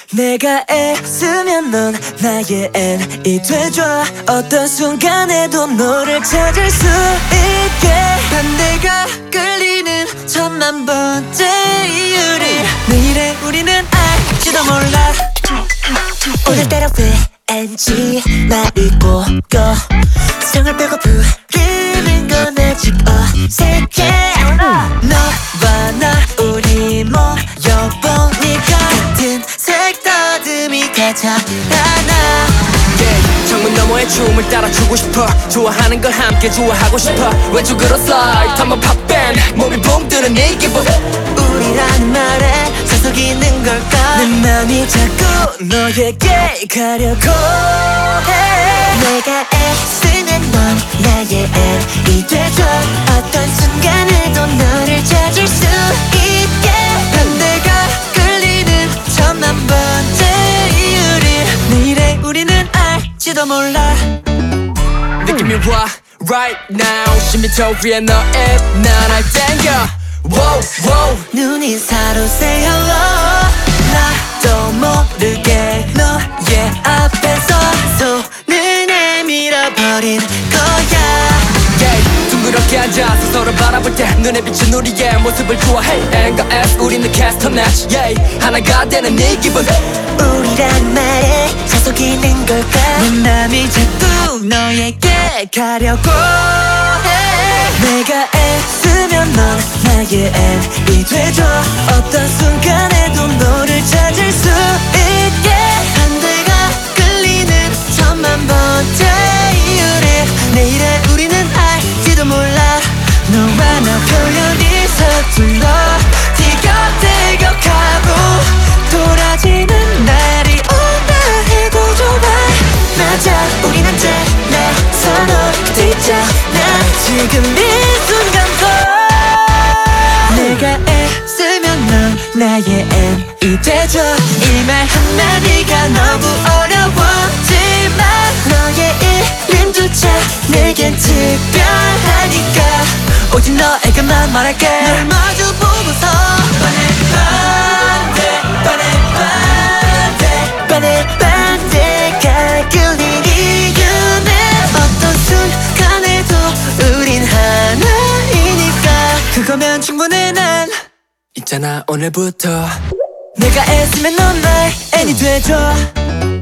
내가 애쓰면 넌 나의 N이 돼줘. 어떤 순간에도 너를 찾을 수 있게. 반대가 끌리는 천만 번째 이유를 내일의 우리는 알지도 몰라. 오늘따라 왠지 말이 꼬여. 성을 빼고 부르는 건 아직 어색해. 너와 나 우리 모여보니까 같은 색다듬이 가장 하나. 창문 너머의 춤을 따라추고 싶어. 좋아하는 걸 함께 좋아하고 싶어. 왼쪽으로 슬라이드 한번 팝밴드 몸이 붕 뜨는 네 기분. 우리라는 말에 사석 있는 걸까. 내 맘이 자꾸 너에게 가려고 해. 내가 애쓰면 넌 나의 N이 돼줘. 어떤 순간에도 너를 찾을 수 있게. 반대가 끌리는 천만 번째 이유를 내일의 우리는 알지도 몰라. 느낌이 와 right now. 10m 위에 너의 날 땡겨. wow, wow. 눈인사로 say hello. 나도 모르게 너의 앞에서 손을 내밀어버린 거야. 둥그렇게 앉아서 서로 바라볼 때 눈에 비친 우리의 모습을 좋아해. N과 S 우리는 캐스터 매치 하나가 되는 네 기분. 우리란 말에 자석 있는 걸까. 내 맘이 자꾸 너에게 가려고 해. 내가 애쓰면 넌 나의 N이 돼줘. 어떤 순간에도 너를 찾을 수 있게. 반대가 끌리는 천만 번째 이유를 내일의 우리는 알지도 몰라. 너와 나 표현이 서툴러 티격태격하고 돌아지는 날이 온다 해도 좋아. 맞아 우린 언제나 서로 곁에 있잖아. 지금 이 순간도 내가 애쓰면 넌 나의 N이 돼줘. 이 말 한마디가 너무 어려웠지만 너의 이름조차 내겐 특별하니까 오직 너에게만 말할게. 널 마주 보고서 반대가 끌린 이유는 어떤 순간에도 우린 하나이니까. 그거면 충분해. 난 있잖아 오늘부터 내가 애쓰면 넌 나의 N이 돼줘.